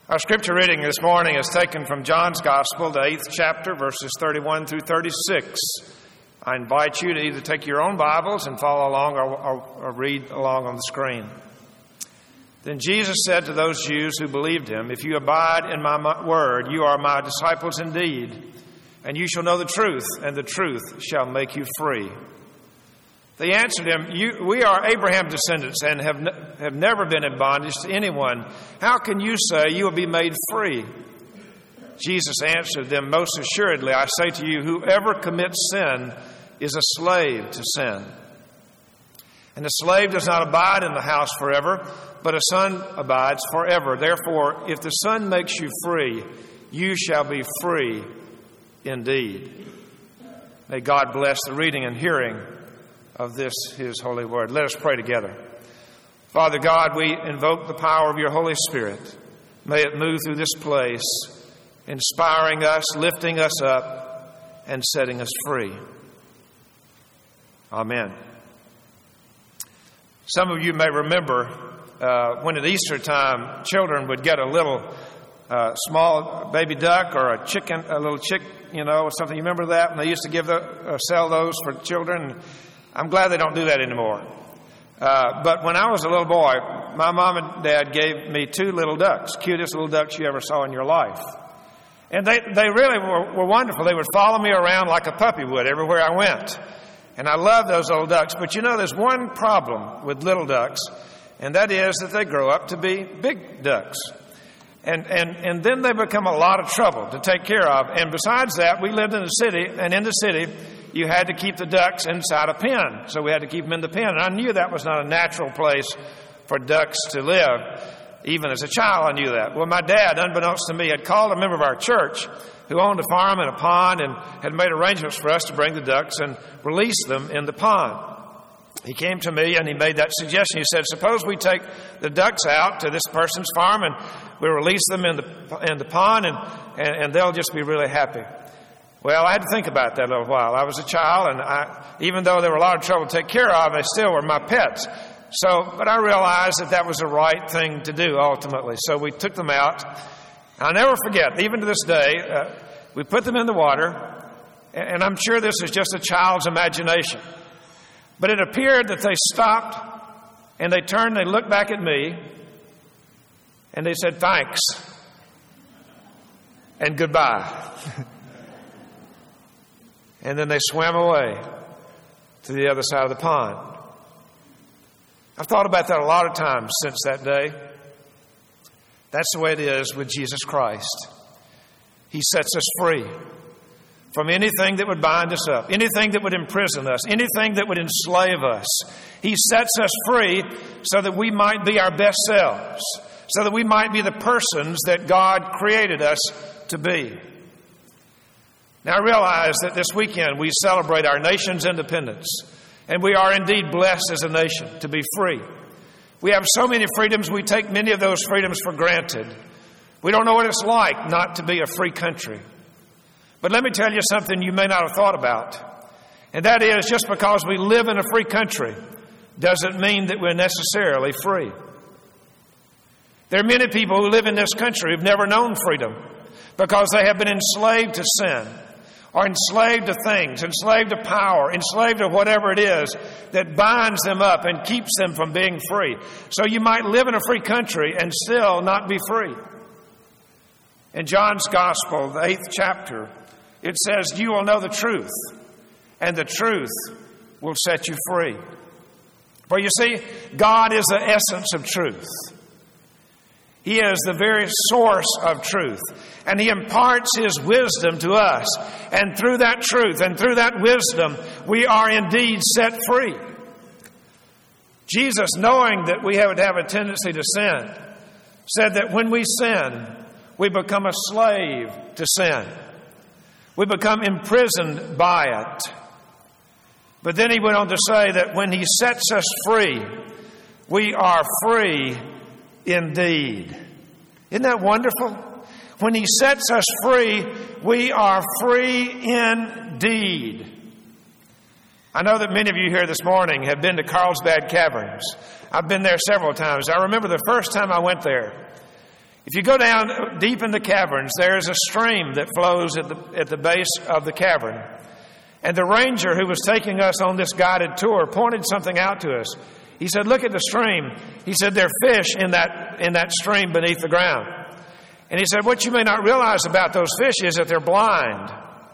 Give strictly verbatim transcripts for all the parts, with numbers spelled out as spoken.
Our scripture reading this morning is taken from John's Gospel, the eighth chapter, verses thirty-one through thirty-six. I invite you to either take your own Bibles and follow along or, or, or read along on the screen. Then Jesus said to those Jews who believed him, "If you abide in my word, you are my disciples indeed, and you shall know the truth, and the truth shall make you free." They answered him, you, "We are Abraham's descendants and have, ne- have never been in bondage to anyone. How can you say you will be made free?" Jesus answered them, "Most assuredly, I say to you, whoever commits sin is a slave to sin. And the slave does not abide in the house forever, but a son abides forever. Therefore, if the Son makes you free, you shall be free indeed." May God bless the reading and hearing of this, his holy word. Let us pray together. Father God, we invoke the power of your Holy Spirit. May it move through this place, inspiring us, lifting us up, and setting us free. Amen. Some of you may remember uh, when at Easter time, children would get a little uh, small baby duck or a chicken, a little chick, you know, or something. You remember that? And they used to give the, uh, sell those for children. I'm glad they don't do that anymore. Uh, but when I was a little boy, my mom and dad gave me two little ducks, cutest little ducks you ever saw in your life. And they, they really were, were wonderful. They would follow me around like a puppy would everywhere I went. And I love those little ducks. But you know, there's one problem with little ducks, and that is that they grow up to be big ducks. And, and, and then they become a lot of trouble to take care of. And besides that, we lived in the city, and in the city, you had to keep the ducks inside a pen. So we had to keep them in the pen. And I knew that was not a natural place for ducks to live. Even as a child, I knew that. Well, my dad, unbeknownst to me, had called a member of our church who owned a farm and a pond and had made arrangements for us to bring the ducks and release them in the pond. He came to me and he made that suggestion. He said, "Suppose we take the ducks out to this person's farm and we release them in the in the pond and, and, and they'll just be really happy." Well, I had to think about that a little while. I was a child, and I, even though they were a lot of trouble to take care of, they still were my pets. So, but I realized that that was the right thing to do ultimately. So we took them out. I'll never forget, even to this day, uh, we put them in the water, and, and I'm sure this is just a child's imagination. But it appeared that they stopped, and they turned, they looked back at me, and they said, "Thanks," and "Goodbye." And then they swam away to the other side of the pond. I've thought about that a lot of times since that day. That's the way it is with Jesus Christ. He sets us free from anything that would bind us up, anything that would imprison us, anything that would enslave us. He sets us free so that we might be our best selves, so that we might be the persons that God created us to be. Now, I realize that this weekend we celebrate our nation's independence, and we are indeed blessed as a nation to be free. We have so many freedoms, we take many of those freedoms for granted. We don't know what it's like not to be a free country. But let me tell you something you may not have thought about, and that is, just because we live in a free country doesn't mean that we're necessarily free. There are many people who live in this country who've never known freedom because they have been enslaved to sin, or enslaved to things, enslaved to power, enslaved to whatever it is that binds them up and keeps them from being free. So you might live in a free country and still not be free. In John's Gospel, the eighth chapter, it says, "You will know the truth, and the truth will set you free." For you see, God is the essence of truth. He is the very source of truth, and He imparts His wisdom to us. And through that truth and through that wisdom, we are indeed set free. Jesus, knowing that we would have a tendency to sin, said that when we sin, we become a slave to sin. We become imprisoned by it. But then He went on to say that when He sets us free, we are free indeed. Isn't that wonderful? When He sets us free, we are free indeed. I know that many of you here this morning have been to Carlsbad Caverns. I've been there several times. I remember the first time I went there. If you go down deep in the caverns, there is a stream that flows at the, at the base of the cavern. And the ranger who was taking us on this guided tour pointed something out to us. He said, look at the stream. He said, there are fish in that, in that stream beneath the ground. And he said, what you may not realize about those fish is that they're blind.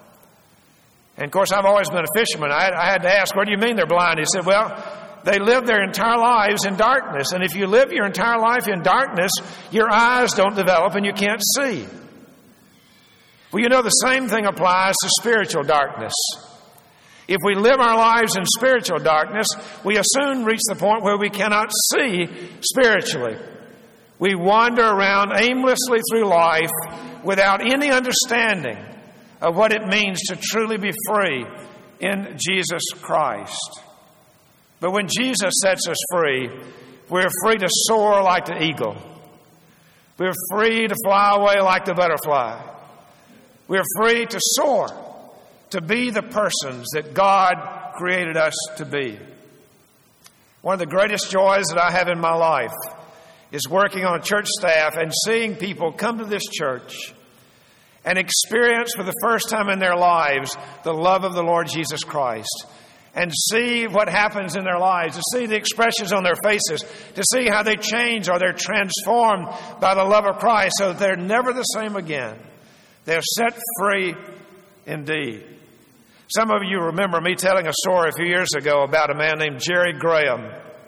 And of course, I've always been a fisherman. I had, I had to ask, what do you mean they're blind? He said, well, they live their entire lives in darkness. And if you live your entire life in darkness, your eyes don't develop and you can't see. Well, you know, the same thing applies to spiritual darkness. If we live our lives in spiritual darkness, we soon reach the point where we cannot see spiritually. We wander around aimlessly through life without any understanding of what it means to truly be free in Jesus Christ. But when Jesus sets us free, we're free to soar like the eagle. We're free to fly away like the butterfly. We're free to soar, to be the persons that God created us to be. One of the greatest joys that I have in my life is working on a church staff and seeing people come to this church and experience for the first time in their lives the love of the Lord Jesus Christ, and see what happens in their lives, to see the expressions on their faces, to see how they change or they're transformed by the love of Christ so that they're never the same again. They're set free indeed. Some of you remember me telling a story a few years ago about a man named Jerry Graham.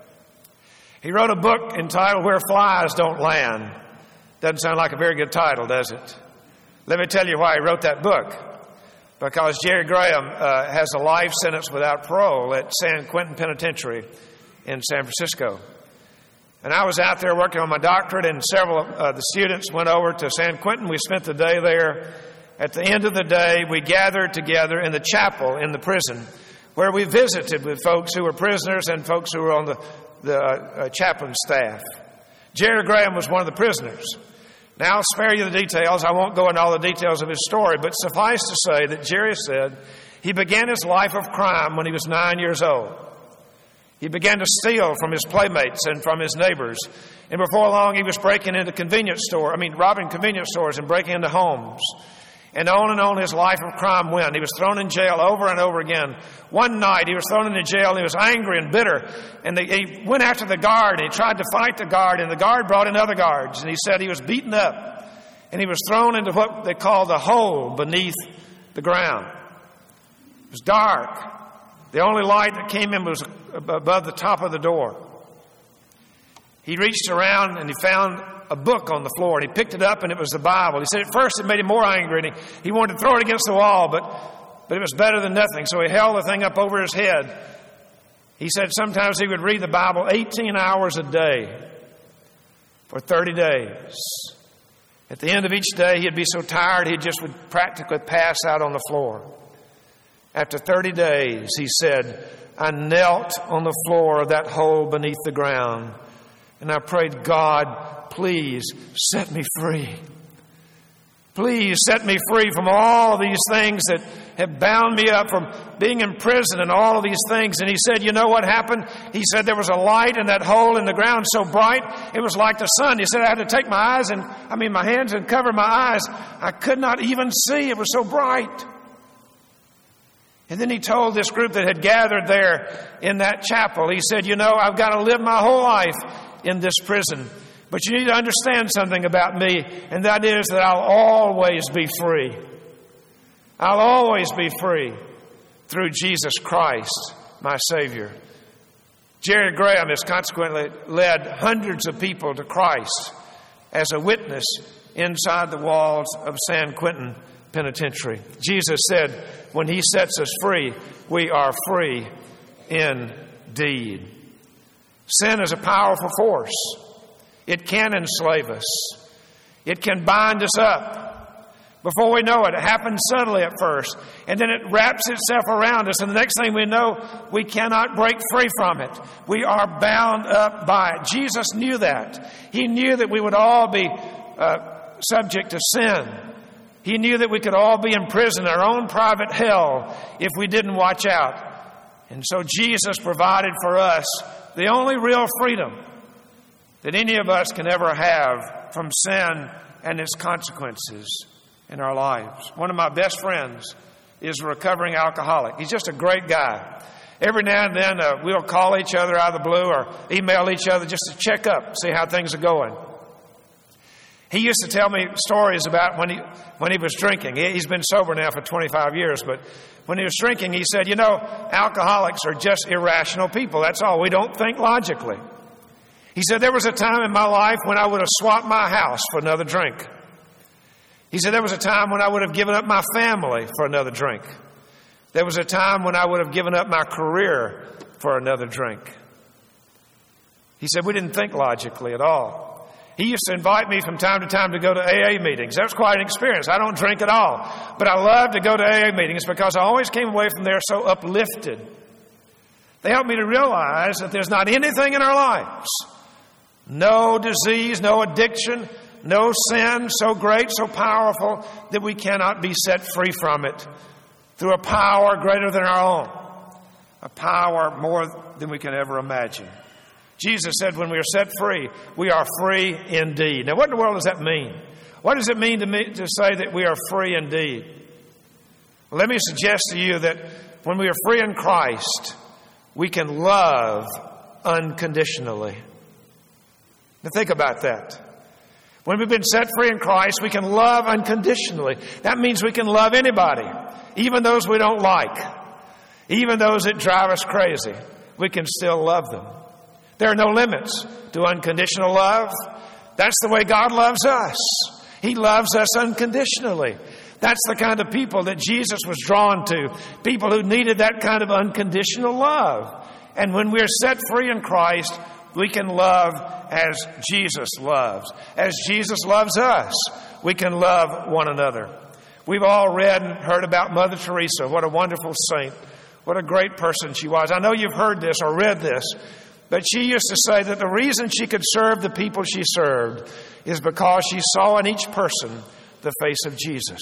He wrote a book entitled Where Flies Don't Land. Doesn't sound like a very good title, does it? Let me tell you why he wrote that book. Because Jerry Graham uh, has a life sentence without parole at San Quentin Penitentiary in San Francisco. And I was out there working on my doctorate, and several of uh, the students went over to San Quentin. We spent the day there. At the end of the day, we gathered together in the chapel in the prison, where we visited with folks who were prisoners and folks who were on the, the uh, chaplain staff. Jerry Graham was one of the prisoners. Now, I'll spare you the details. I won't go into all the details of his story, but suffice to say that Jerry said he began his life of crime when he was nine years old. He began to steal from his playmates and from his neighbors. And before long, he was breaking into convenience stores, I mean, robbing convenience stores and breaking into homes. And on and on his life of crime went. He was thrown in jail over and over again. One night he was thrown into jail and he was angry and bitter. And they, he went after the guard and he tried to fight the guard. And the guard brought in other guards. And he said he was beaten up. And he was thrown into what they call the hole beneath the ground. It was dark. The only light that came in was above the top of the door. He reached around and he found a book on the floor, and he picked it up, and it was the Bible. He said at first it made him more angry, and he, he wanted to throw it against the wall, but, but it was better than nothing. So he held the thing up over his head. He said sometimes he would read the Bible eighteen hours a day for thirty days. At the end of each day, he'd be so tired he just would practically pass out on the floor. After thirty days, he said, I knelt on the floor of that hole beneath the ground, and I prayed, God, please set me free. Please set me free from all these things that have bound me up, from being in prison and all of these things. And he said, you know what happened? He said there was a light in that hole in the ground so bright, it was like the sun. He said I had to take my eyes and, I mean, my hands and cover my eyes. I could not even see. It was so bright. And then he told this group that had gathered there in that chapel, he said, you know, I've got to live my whole life in this prison. But you need to understand something about me, and that is that I'll always be free. I'll always be free through Jesus Christ, my Savior. Jerry Graham has consequently led hundreds of people to Christ as a witness inside the walls of San Quentin Penitentiary. Jesus said, when He sets us free, we are free indeed. Sin is a powerful force. It can enslave us. It can bind us up. Before we know it, it happens subtly at first, and then it wraps itself around us, and the next thing we know, we cannot break free from it. We are bound up by it. Jesus knew that. He knew that we would all be uh, subject to sin. He knew that we could all be in prison, our own private hell, if we didn't watch out. And so Jesus provided for us the only real freedom that any of us can ever have from sin and its consequences in our lives. One of my best friends is a recovering alcoholic. He's just a great guy. Every now and then uh, we'll call each other out of the blue or email each other just to check up, see how things are going. He used to tell me stories about when he when he was drinking. He, he's been sober now for twenty-five years, but when he was drinking, he said, you know, alcoholics are just irrational people. That's all. We don't think logically. He said, there was a time in my life when I would have swapped my house for another drink. He said, there was a time when I would have given up my family for another drink. There was a time when I would have given up my career for another drink. He said, we didn't think logically at all. He used to invite me from time to time to go to A A meetings. That was quite an experience. I don't drink at all, but I love to go to A A meetings because I always came away from there so uplifted. They helped me to realize that there's not anything in our lives, no disease, no addiction, no sin so great, so powerful that we cannot be set free from it through a power greater than our own, a power more than we can ever imagine. Jesus said when we are set free, we are free indeed. Now, what in the world does that mean? What does it mean to me to say that we are free indeed? Well, let me suggest to you that when we are free in Christ, we can love unconditionally. Now, think about that. When we've been set free in Christ, we can love unconditionally. That means we can love anybody, even those we don't like, even those that drive us crazy. We can still love them. There are no limits to unconditional love. That's the way God loves us. He loves us unconditionally. That's the kind of people that Jesus was drawn to, people who needed that kind of unconditional love. And when we're set free in Christ, we can love as Jesus loves. As Jesus loves us, we can love one another. We've all read and heard about Mother Teresa. What a wonderful saint. What a great person she was. I know you've heard this or read this. But she used to say that the reason she could serve the people she served is because she saw in each person the face of Jesus.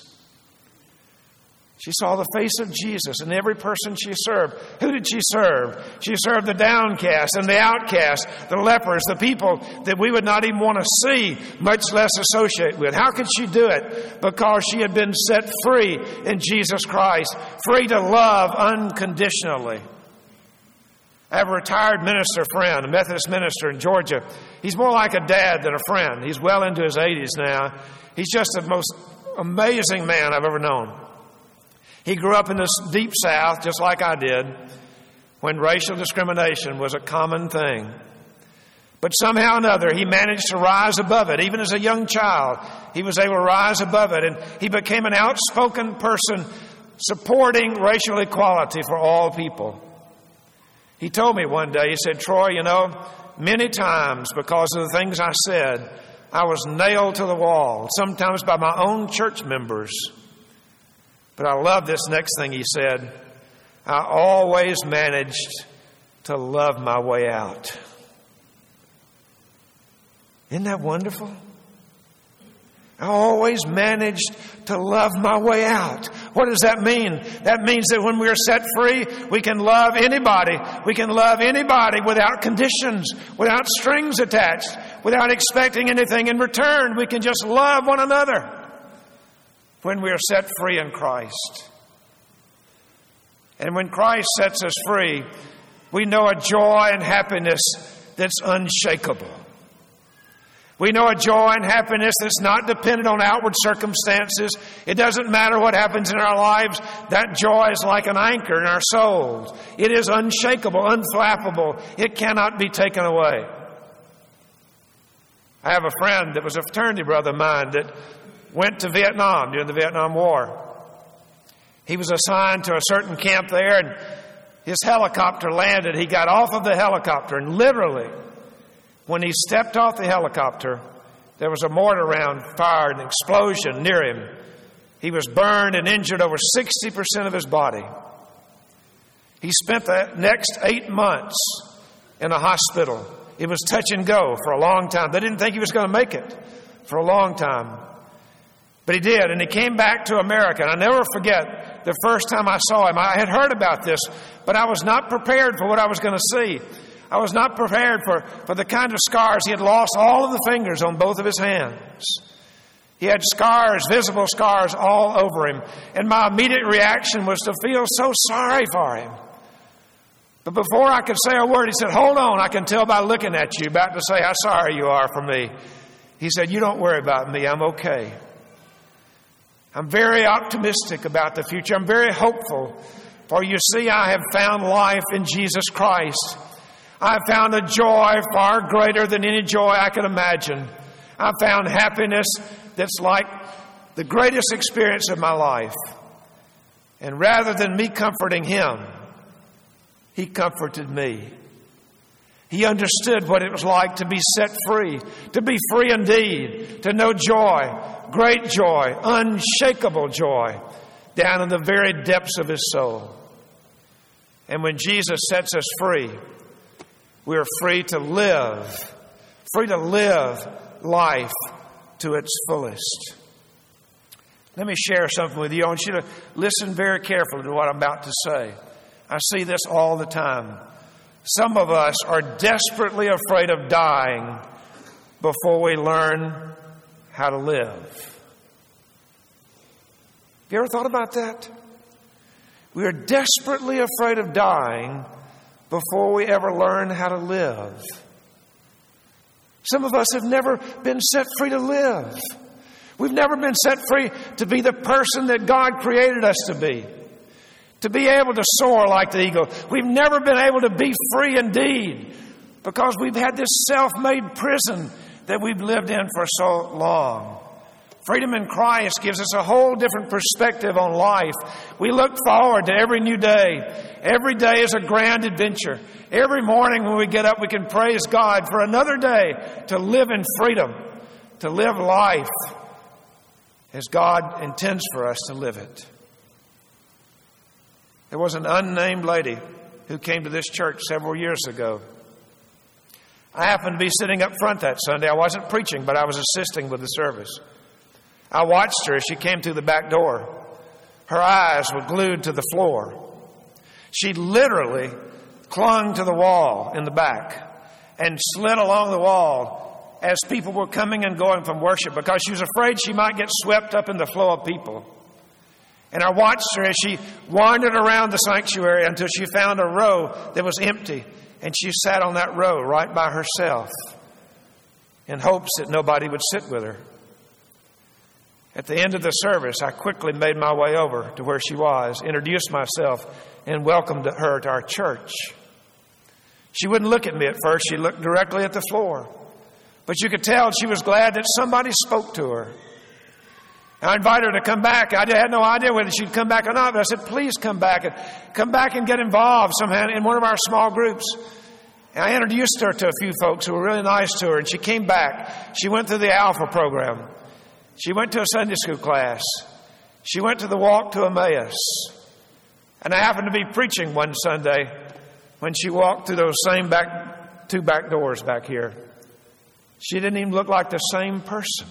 She saw the face of Jesus in every person she served. Who did she serve? She served the downcast and the outcast, the lepers, the people that we would not even want to see, much less associate with. How could she do it? Because she had been set free in Jesus Christ, free to love unconditionally. I have a retired minister friend, a Methodist minister in Georgia. He's more like a dad than a friend. He's well into his eighties now. He's just the most amazing man I've ever known. He grew up in the deep South, just like I did, when racial discrimination was a common thing. But somehow or another, he managed to rise above it. Even as a young child, he was able to rise above it. And he became an outspoken person supporting racial equality for all people. He told me one day, he said, Troy, you know, many times because of the things I said, I was nailed to the wall, sometimes by my own church members. But I love this next thing he said. I always managed to love my way out. Isn't that wonderful? I always managed to love my way out. What does that mean? That means that when we are set free, we can love anybody. We can love anybody without conditions, without strings attached, without expecting anything in return. We can just love one another when we are set free in Christ. And when Christ sets us free, we know a joy and happiness that's unshakable. We know a joy and happiness that's not dependent on outward circumstances. It doesn't matter what happens in our lives. That joy is like an anchor in our souls. It is unshakable, unflappable. It cannot be taken away. I have a friend that was a fraternity brother of mine that went to Vietnam during the Vietnam War. He was assigned to a certain camp there, and his helicopter landed. He got off of the helicopter, and literally, when he stepped off the helicopter, there was a mortar round fired, an explosion near him. He was burned and injured over sixty percent of his body. He spent the next eight months in a hospital. It was touch and go for a long time. They didn't think he was going to make it for a long time. But he did, and he came back to America. And I'll never forget the first time I saw him. I had heard about this, but I was not prepared for what I was going to see. I was not prepared for, for the kind of scars. He had lost all of the fingers on both of his hands. He had scars, visible scars all over him. And my immediate reaction was to feel so sorry for him. But before I could say a word, he said, hold on, I can tell by looking at you, about to say how sorry you are for me. He said, you don't worry about me, I'm okay. I'm very optimistic about the future. I'm very hopeful. For you see, I have found life in Jesus Christ. I have found a joy far greater than any joy I could imagine. I found happiness that's like the greatest experience of my life. And rather than me comforting him, he comforted me. He understood what it was like to be set free, to be free indeed, to know joy, great joy, unshakable joy, down in the very depths of his soul. And when Jesus sets us free, we are free to live, free to live life to its fullest. Let me share something with you. I want you to listen very carefully to what I'm about to say. I see this all the time. Some of us are desperately afraid of dying before we learn how to live. Have you ever thought about that? We are desperately afraid of dying before we ever learn how to live. Some of us have never been set free to live. We've never been set free to be the person that God created us to be. To be able to soar like the eagle. We've never been able to be free indeed because we've had this self-made prison that we've lived in for so long. Freedom in Christ gives us a whole different perspective on life. We look forward to every new day. Every day is a grand adventure. Every morning when we get up, we can praise God for another day to live in freedom, to live life as God intends for us to live it. There was an unnamed lady who came to this church several years ago. I happened to be sitting up front that Sunday. I wasn't preaching, but I was assisting with the service. I watched her as she came through the back door. Her eyes were glued to the floor. She literally clung to the wall in the back and slid along the wall as people were coming and going from worship because she was afraid she might get swept up in the flow of people. And I watched her as she wandered around the sanctuary until she found a row that was empty. And she sat on that row right by herself in hopes that nobody would sit with her. At the end of the service, I quickly made my way over to where she was, introduced myself, and welcomed her to our church. She wouldn't look at me at first. She looked directly at the floor. But you could tell she was glad that somebody spoke to her. I invited her to come back. I had no idea whether she'd come back or not, but I said, please come back and come back and get involved somehow in one of our small groups. And I introduced her to a few folks who were really nice to her, and she came back. She went through the Alpha program. She went to a Sunday school class. She went to the Walk to Emmaus. And I happened to be preaching one Sunday when she walked through those same back two back doors back here. She didn't even look like the same person.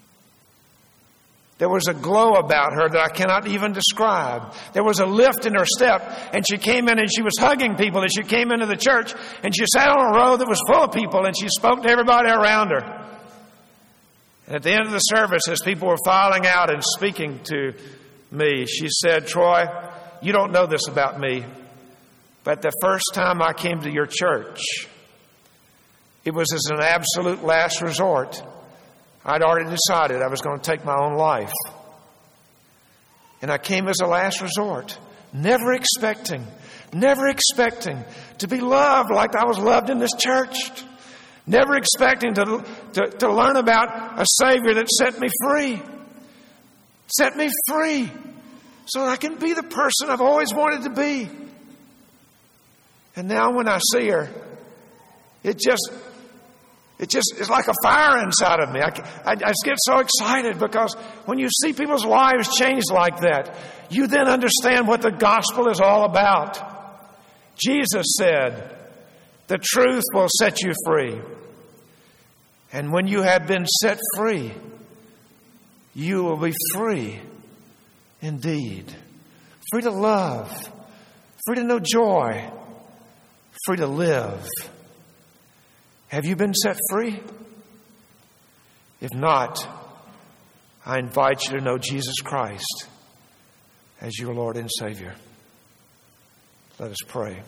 There was a glow about her that I cannot even describe. There was a lift in her step, and she came in and she was hugging people as she came into the church, and she sat on a row that was full of people, and she spoke to everybody around her. And at the end of the service, as people were filing out and speaking to me, she said, Troy, you don't know this about me, but the first time I came to your church, it was as an absolute last resort. I'd already decided I was going to take my own life. And I came as a last resort, never expecting, never expecting to be loved like I was loved in this church. Never expecting to, to, to learn about a Savior that set me free. Set me free so that I can be the person I've always wanted to be. And now when I see her, it just... It just is like a fire inside of me. I, I, I just get so excited because when you see people's lives change like that, you then understand what the gospel is all about. Jesus said, the truth will set you free. And when you have been set free, you will be free indeed. Free to love, free to know joy, free to live Have you been set free? If not, I invite you to know Jesus Christ as your Lord and Savior. Let us pray.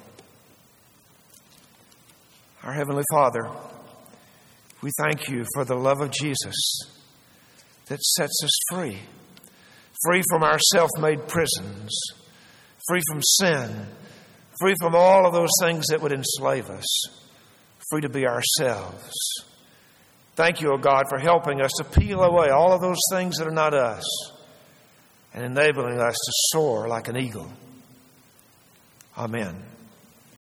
Our Heavenly Father, we thank you for the love of Jesus that sets us free. Free from our self-made prisons. Free from sin. Free from all of those things that would enslave us. Free to be ourselves. Thank you, O God, for helping us to peel away all of those things that are not us and enabling us to soar like an eagle. Amen.